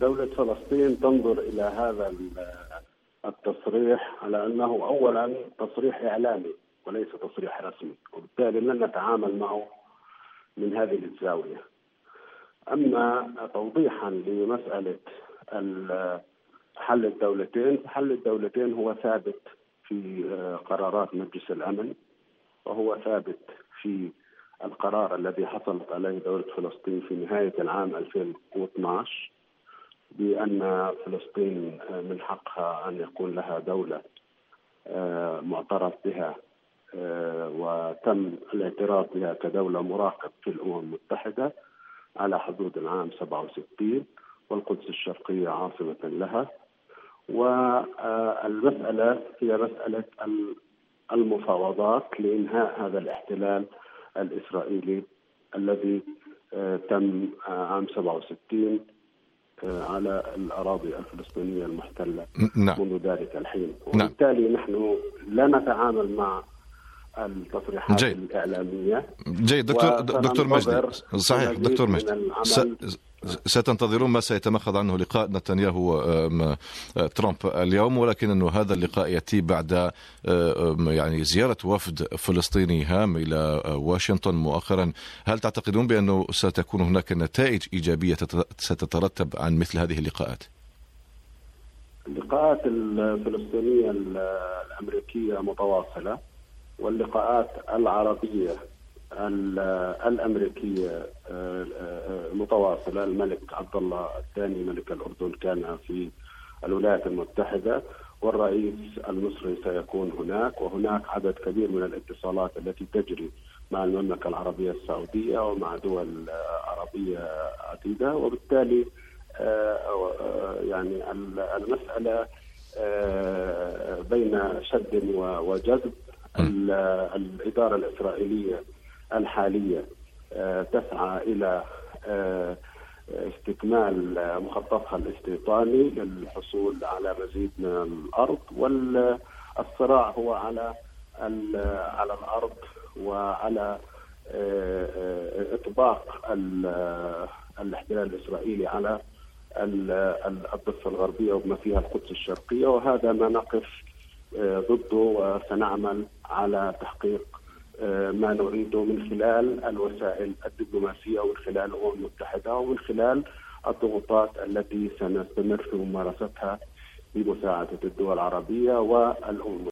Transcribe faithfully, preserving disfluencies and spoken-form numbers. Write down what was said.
دولة فلسطين تنظر إلى هذا التصريح على أنه أولا تصريح إعلامي وليس تصريح رسمي، وبالتالي لن نتعامل معه من هذه الزاوية. أما توضيحا لمسألة حل الدولتين، فحل الدولتين هو ثابت في قرارات مجلس الأمن، وهو ثابت في القرار الذي حصلت عليه دولة فلسطين في نهاية العام ألفين واثني عشر بأن فلسطين من حقها أن يكون لها دولة معترف بها وتم الاعتراف بها كدولة مراقب في الأمم المتحدة على حدود العام سبعة وستين، والقدس الشرقية عاصمة لها. والمسألة هي مسألة المفاوضات لإنهاء هذا الاحتلال الإسرائيلي الذي تم عام سبعة وستين على الأراضي الفلسطينية المحتلة منذ ذلك الحين. وبالتالي نحن لا نتعامل مع التصريحات جيد. الإعلامية. جيد دكتور دكتور مجدي، صحيح دكتور مجدي، ستنتظرون ما سيتمخض عنه لقاء نتنياهو ترامب اليوم، ولكن أنه هذا اللقاء يأتي بعد يعني زيارة وفد فلسطيني هام إلى واشنطن مؤخرا. هل تعتقدون بأنه ستكون هناك نتائج إيجابية ستترتب عن مثل هذه اللقاءات؟ اللقاءات الفلسطينية الأمريكية متواصلة، واللقاءات العربية الأمريكية متواصلة. الملك عبد الله الثاني ملك الأردن كان في الولايات المتحدة، والرئيس المصري سيكون هناك، وهناك عدد كبير من الاتصالات التي تجري مع المملكة العربية السعودية ومع دول عربية عديدة. وبالتالي يعني المسألة بين شد وجذب. الإدارة الإسرائيلية الحالية تسعى إلى استكمال مخططها الاستيطاني للحصول على مزيد من الأرض، والصراع هو على على الأرض وعلى إطباق الاحتلال الإسرائيلي على الضفة الغربية وما فيها القدس الشرقية، وهذا ما نقف ضده، وسنعمل على تحقيق ما نريده من خلال الوسائل الدبلوماسية ومن خلال الأمم المتحدة ومن خلال الضغوطات التي سنستمر في ممارستها بمساعدة الدول العربية والأمم